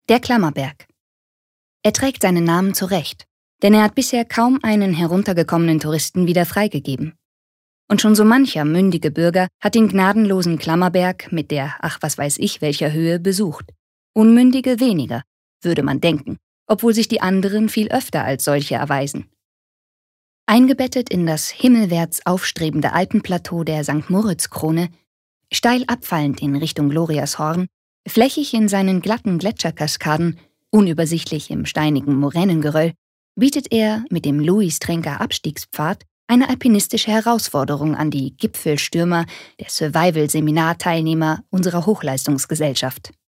Der Klammerberg. Er trägt seinen Namen zu Recht, denn er hat bisher kaum einen heruntergekommenen Touristen wieder freigegeben. Und schon so mancher mündige Bürger hat den gnadenlosen Klammerberg mit der ach was weiß ich welcher Höhe besucht. Unmündige weniger, würde man denken, obwohl sich die anderen viel öfter als solche erweisen. Eingebettet in das himmelwärts aufstrebende Alpenplateau der St. Moritz-Krone, steil abfallend in Richtung Glorias Horn, flächig in seinen glatten Gletscherkaskaden, unübersichtlich im steinigen Moränengeröll, bietet er mit dem Louis-Trenker Abstiegspfad eine alpinistische Herausforderung an die Gipfelstürmer, der Survival-Seminarteilnehmer unserer Hochleistungsgesellschaft.